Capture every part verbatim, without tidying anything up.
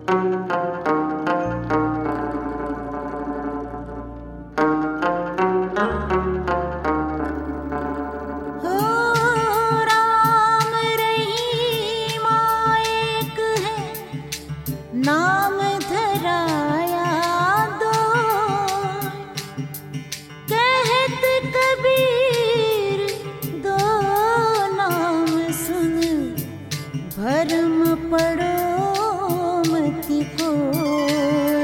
नाम धराया दो, कहत कबीर दो नाम सुन, भरम पड़ो मत कोय।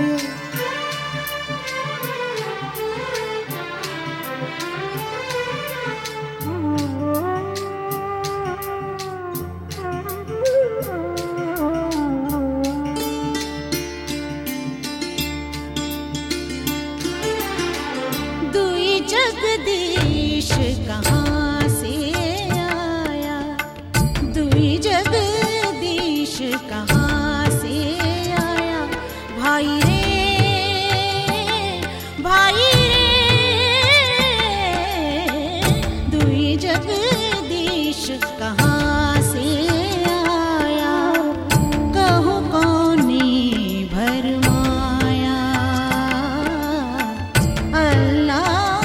जगदीश कहाँ से आया, दुई जगदीश कहाँ से आया, भाई रे भाई रे, दुई जगदीश कहाँ से आया, कहूँ कौने भरमाया। अल्लाह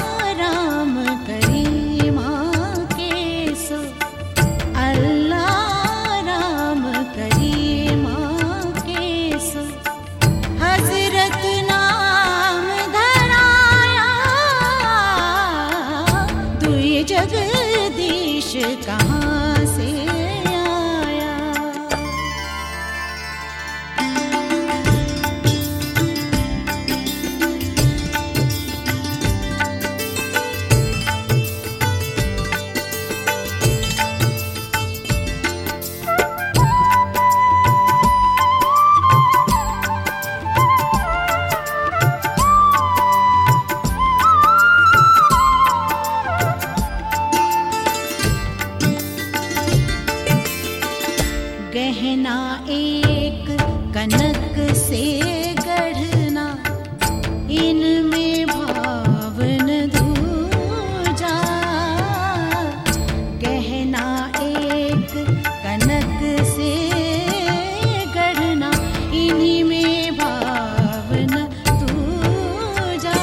जगदीश कहाँ से आया। गहना एक कनक से गढ़ना, इनमें भावन दूजा। गहना एक कनक से गढ़ना, इन्हीं में भावन दूजा।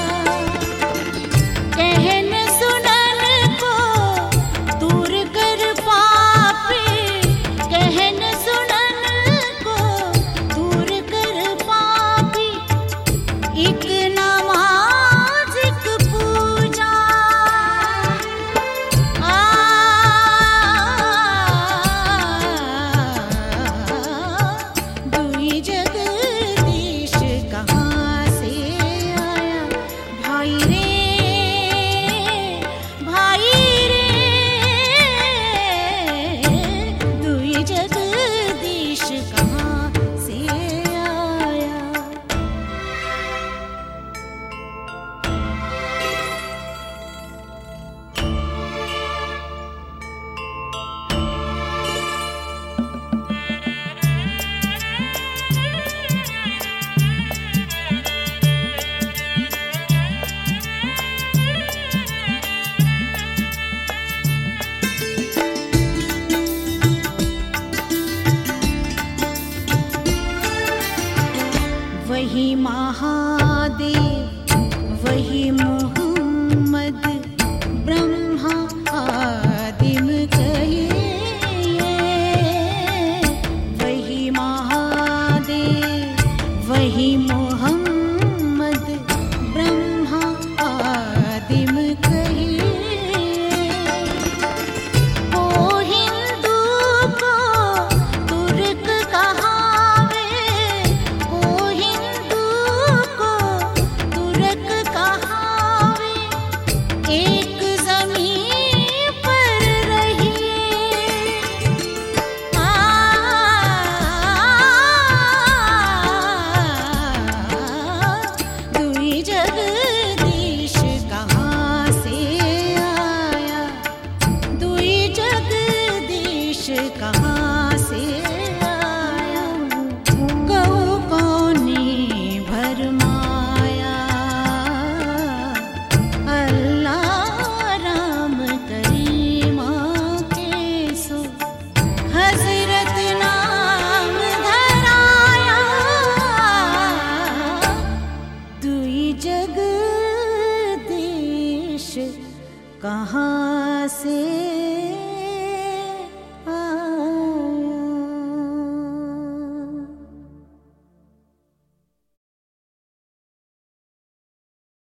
कहन सुनन को दूर कर पापी, कहन एक नमाज एक पूजा। आ दुई जगदीश कहाँ से आया, भाई रे भाई रे, दुई जगदीश कहाँ से आया। वही महादेव वही मोहम्मद, ब्रह्मा आदिम कहिए। वही महादेव वही